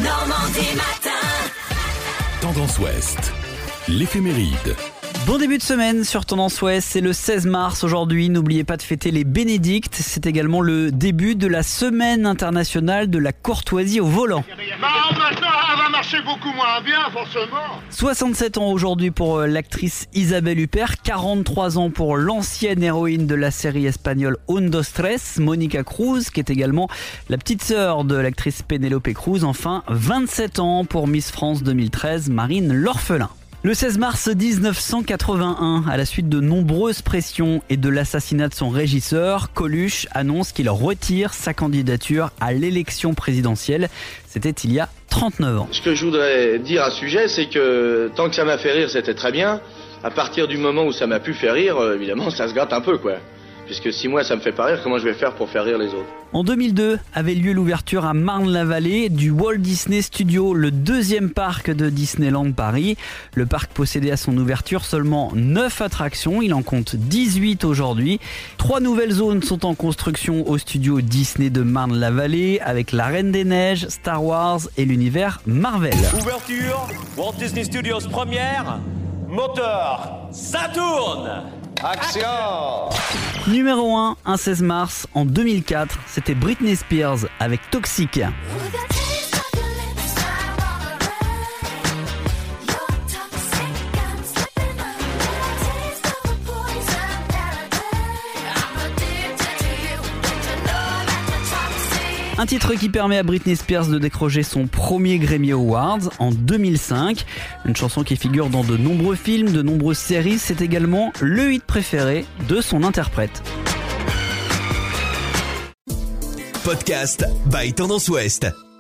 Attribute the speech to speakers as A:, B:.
A: Normandie matin.
B: Tendance Ouest, l'éphéméride.
C: Bon début de semaine sur Tendance Ouest, c'est le 16 mars aujourd'hui. N'oubliez pas de fêter les Bénédictes. C'est également le début de la semaine internationale de la courtoisie au volant.
D: Maintenant, elle va marcher beaucoup moins bien, forcément.
C: 67 ans aujourd'hui pour l'actrice Isabelle Huppert, 43 ans pour l'ancienne héroïne de la série espagnole Un, Dos, Tres, Monica Cruz, qui est également la petite sœur de l'actrice Penélope Cruz. Enfin, 27 ans pour Miss France 2013, Marine L'Orphelin. Le 16 mars 1981, à la suite de nombreuses pressions et de l'assassinat de son régisseur, Coluche annonce qu'il retire sa candidature à l'élection présidentielle. C'était il y a 39 ans.
E: Ce que je voudrais dire à ce sujet, c'est que tant que ça m'a fait rire, c'était très bien. À partir du moment où ça m'a pu faire rire, évidemment, ça se gâte un peu, quoi. Puisque si moi ça me fait pas rire, comment je vais faire pour faire rire les autres ?
C: En 2002 avait lieu l'ouverture à Marne-la-Vallée du Walt Disney Studio, le deuxième parc de Disneyland Paris. Le parc possédait à son ouverture seulement 9 attractions, il en compte 18 aujourd'hui. 3 nouvelles zones sont en construction au studio Disney de Marne-la-Vallée avec La Reine des Neiges, Star Wars et l'univers Marvel.
F: Ouverture, Walt Disney Studios première, moteur, ça tourne. Action!
C: Numéro 1, un 16 mars en 2004, c'était Britney Spears avec Toxic. Un titre qui permet à Britney Spears de décrocher son premier Grammy Awards en 2005. Une chanson qui figure dans de nombreux films, de nombreuses séries. C'est également le hit préféré de son interprète.
B: Podcast by Tendance Ouest.